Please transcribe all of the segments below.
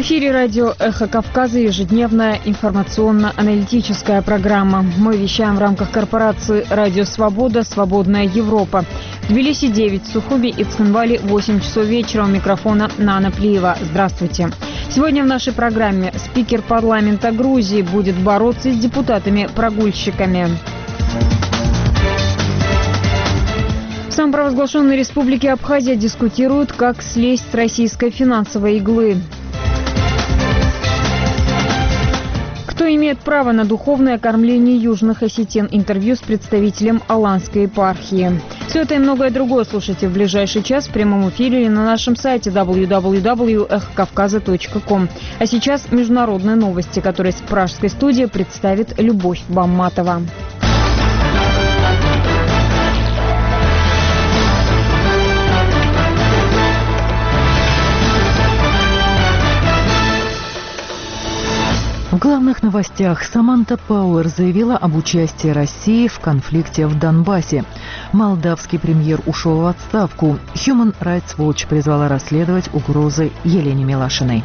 В эфире радио «Эхо Кавказа» ежедневная информационно-аналитическая программа. Мы вещаем в рамках корпорации «Радио Свобода. Свободная Европа». В Тбилиси 9, в Сухуми и Цхинвале 8 часов вечера. У микрофона Нана Плиева. Здравствуйте. Сегодня в нашей программе спикер парламента Грузии будет бороться с депутатами-прогульщиками. В самопровозглашенной республике Абхазия дискутируют, как слезть с российской финансовой иглы. Кто имеет право на духовное кормление южных осетин? Интервью с представителем Аланской епархии. Все это и многое другое слушайте в ближайший час в прямом эфире или на нашем сайте www.эхокавказа.ком. А сейчас международные новости, которые с пражской студии представит Любовь Бамматова. В главных новостях Саманта Пауэр заявила об участии России в конфликте в Донбассе. Молдавский премьер ушел в отставку. Human Rights Watch призвала расследовать угрозы Елене Милашиной.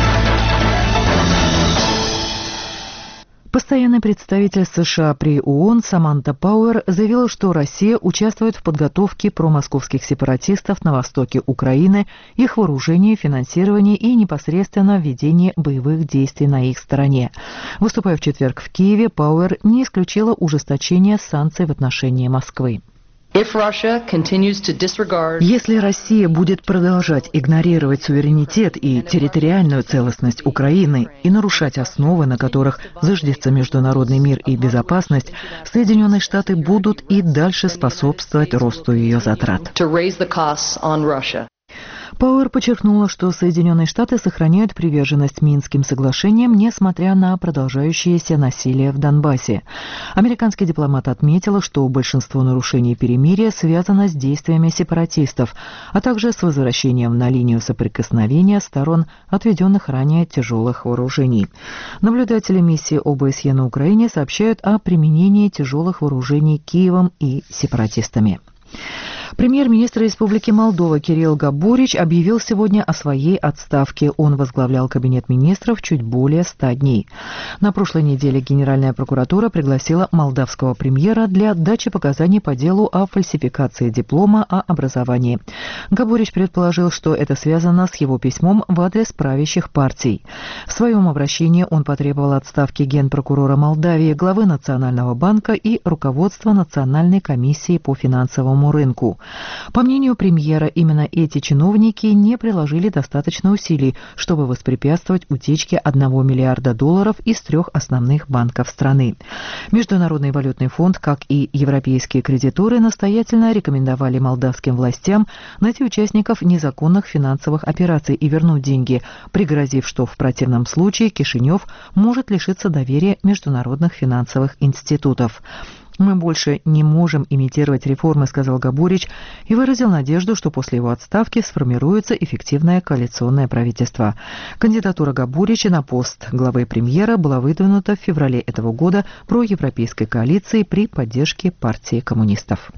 Постоянный представитель США при ООН Саманта Пауэр заявила, что Россия участвует в подготовке промосковских сепаратистов на востоке Украины, их вооружении, финансировании и непосредственно ведении боевых действий на их стороне. Выступая в четверг в Киеве, Пауэр не исключила ужесточение санкций в отношении Москвы. Если Россия будет продолжать игнорировать суверенитет и территориальную целостность Украины и нарушать основы, на которых зиждется международный мир и безопасность, Соединенные Штаты будут и дальше способствовать росту ее затрат. Пауэр подчеркнула, что Соединенные Штаты сохраняют приверженность Минским соглашениям, несмотря на продолжающееся насилие в Донбассе. Американский дипломат отметил, что большинство нарушений перемирия связано с действиями сепаратистов, а также с возвращением на линию соприкосновения сторон, отведенных ранее тяжелых вооружений. Наблюдатели миссии ОБСЕ на Украине сообщают о применении тяжелых вооружений Киевом и сепаратистами. Премьер-министр Республики Молдова Кирилл Габурич объявил сегодня о своей отставке. Он возглавлял кабинет министров чуть более 100 дней. На прошлой неделе Генеральная прокуратура пригласила молдавского премьера для дачи показаний по делу о фальсификации диплома о образовании. Габурич предположил, что это связано с его письмом в адрес правящих партий. В своем обращении он потребовал отставки генпрокурора Молдавии, главы Национального банка и руководства Национальной комиссии по финансовому рынку. По мнению премьера, именно эти чиновники не приложили достаточно усилий, чтобы воспрепятствовать утечке $1 миллиарда из 3 основных банков страны. Международный валютный фонд, как и европейские кредиторы, настоятельно рекомендовали молдавским властям найти участников незаконных финансовых операций и вернуть деньги, пригрозив, что в противном случае Кишинев может лишиться доверия международных финансовых институтов. «Мы больше не можем имитировать реформы», — сказал Габурич, и выразил надежду, что после его отставки сформируется эффективное коалиционное правительство. Кандидатура Габурича на пост главы премьера была выдвинута в феврале этого года проевропейской коалицией при поддержке партии коммунистов.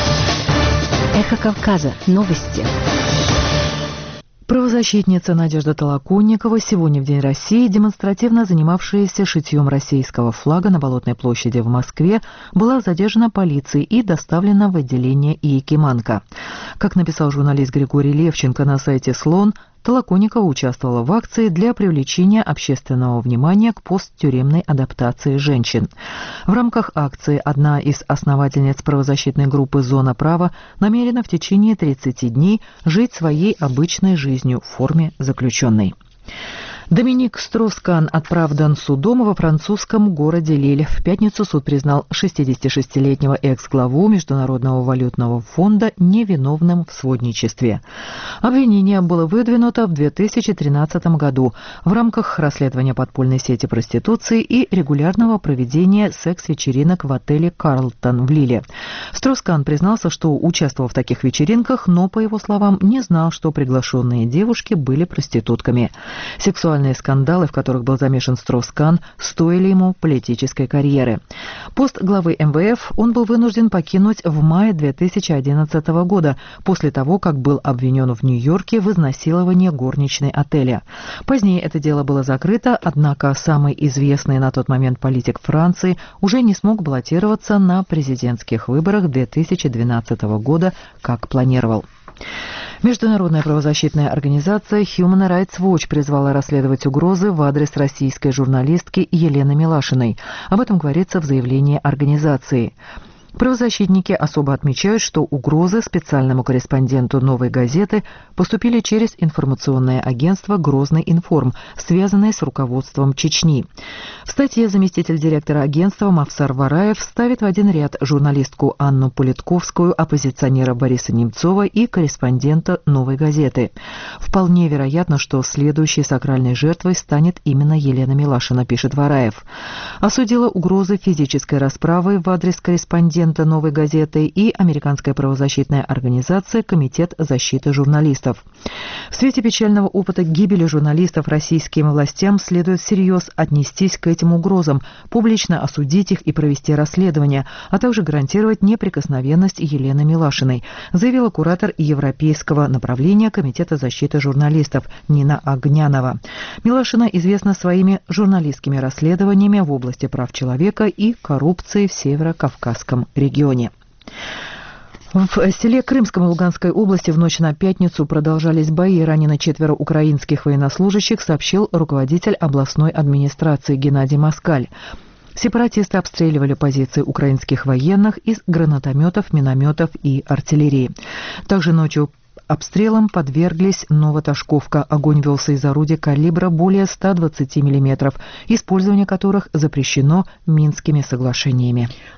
Эхо Кавказа. Новости. Правозащитница Надежда Толоконникова, сегодня в День России, демонстративно занимавшаяся шитьем российского флага на Болотной площади в Москве, была задержана полицией и доставлена в отделение Якиманка. Как написал журналист Григорий Левченко на сайте «Слон», Толоконникова участвовала в акции для привлечения общественного внимания к посттюремной адаптации женщин. В рамках акции одна из основательниц правозащитной группы «Зона права» намерена в течение 30 дней жить своей обычной жизнью в форме заключенной. Доминик Строскан оправдан судом во французском городе Лиль. В пятницу суд признал 66-летнего экс-главу Международного валютного фонда невиновным в сводничестве. Обвинение было выдвинуто в 2013 году в рамках расследования подпольной сети проституции и регулярного проведения секс-вечеринок в отеле «Карлтон» в Лиле. Строскан признался, что участвовал в таких вечеринках, но, по его словам, не знал, что приглашенные девушки были проститутками. Сексуальные сексуальные скандалы, в которых был замешан Строс-Кан, стоили ему политической карьеры. Пост главы МВФ он был вынужден покинуть в мае 2011 года, после того, как был обвинен в Нью-Йорке в изнасиловании горничной отеля. Позднее это дело было закрыто, однако самый известный на тот момент политик Франции уже не смог баллотироваться на президентских выборах 2012 года, как планировал. Международная правозащитная организация Human Rights Watch призвала расследовать угрозы в адрес российской журналистки Елены Милашиной. Об этом говорится в заявлении организации. Правозащитники особо отмечают, что угрозы специальному корреспонденту «Новой газеты» поступили через информационное агентство «Грозный информ», связанное с руководством Чечни. В статье заместитель директора агентства Мавсар Вараев ставит в один ряд журналистку Анну Политковскую, оппозиционера Бориса Немцова и корреспондента «Новой газеты». Вполне вероятно, что следующей сакральной жертвой станет именно Елена Милашина, пишет Вараев. Осудила угрозы физической расправы в адрес корреспондента «Новой газеты» и американская правозащитная организация «Комитет защиты журналистов». В свете печального опыта гибели журналистов российским властям следует всерьез отнестись к этим угрозам, публично осудить их и провести расследование, а также гарантировать неприкосновенность Елены Милашиной, заявила куратор европейского направления Комитета защиты журналистов Нина Огнянова. Милашина известна своими журналистскими расследованиями в области прав человека и коррупции в Северо-Кавказском регионе. В селе Крымском и Луганской области в ночь на пятницу продолжались бои. Ранено 4 украинских военнослужащих, сообщил руководитель областной администрации Геннадий Москаль. Сепаратисты обстреливали позиции украинских военных из гранатометов, минометов и артиллерии. Также ночью обстрелам подверглись Новоташковка. Огонь велся из орудий калибра более 120 мм, использование которых запрещено Минскими соглашениями.